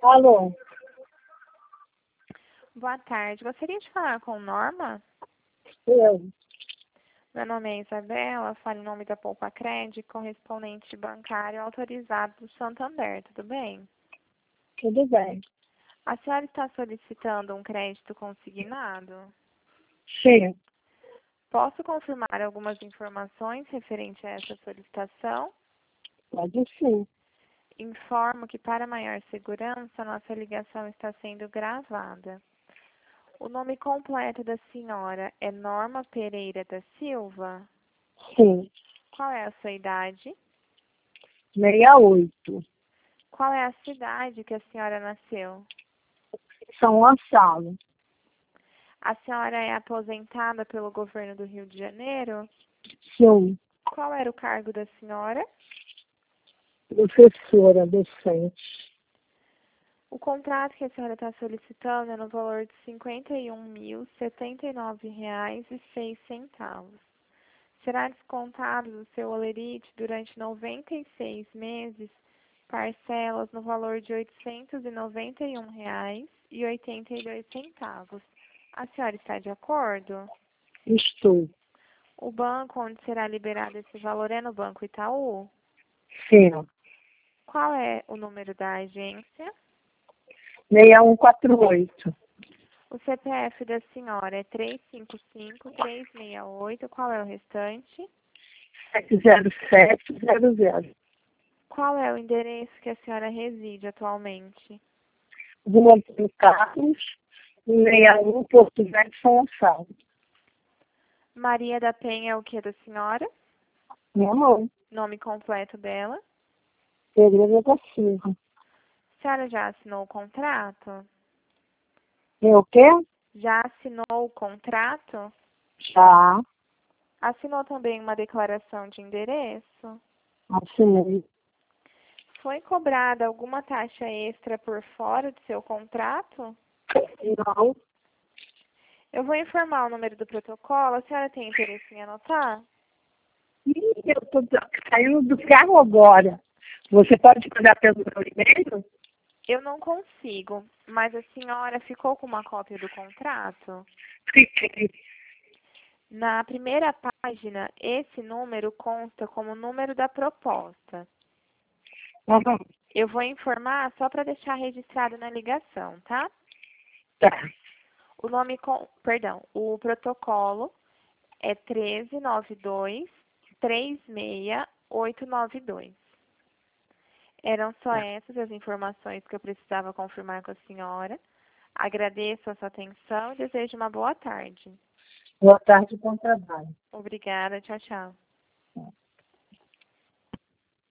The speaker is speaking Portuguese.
Alô? Boa tarde. Gostaria de falar com Norma? Eu. Meu nome é Isabela, falo em nome da Poupa Crédito, correspondente bancário autorizado do Santander, tudo bem? Tudo bem. A senhora está solicitando um crédito consignado? Sim. Posso confirmar algumas informações referente a essa solicitação? Pode sim. Informo que, para maior segurança, nossa ligação está sendo gravada. O nome completo da senhora é Norma Pereira da Silva? Sim. Qual é a sua idade? 68. Qual é a cidade que a senhora nasceu? São Gonçalo. A senhora é aposentada pelo governo do Rio de Janeiro? Sim. Qual era o cargo da senhora? Professora docente. O contrato que a senhora está solicitando é no valor de R$ 51.079,06. Será descontado do seu holerite durante 96 meses, parcelas no valor de R$ 891,82. A senhora está de acordo? Estou. O banco onde será liberado esse valor é no Banco Itaú? Sim. Qual é o número da agência? 6148. O CPF da senhora é 355-368. Qual é o restante? 70700. Qual é o endereço que a senhora reside atualmente? Rua Antônio Carlos, 61, Porto Velho, São Gonçalo. Maria da Penha é o que da senhora? Minha mãe. Nome completo dela? Pereira da Silva. A senhora já assinou o contrato? Eu o quê? Já assinou o contrato? Já. Assinou também uma declaração de endereço? Assinei. Foi cobrada alguma taxa extra por fora do seu contrato? Não. Eu vou informar o número do protocolo. A senhora tem interesse em anotar? Eu estou saindo do carro agora. Você pode mandar pelo meu e-mail? Eu não consigo, mas a senhora ficou com uma cópia do contrato? Fiquei. Na primeira página, esse número consta como número da proposta. Uhum. Eu vou informar só para deixar registrado na ligação, tá? Tá. O protocolo é 1392-36892. Eram só essas as informações que eu precisava confirmar com a senhora. Agradeço a sua atenção e desejo uma boa tarde. Boa tarde, bom trabalho. Obrigada, tchau, tchau.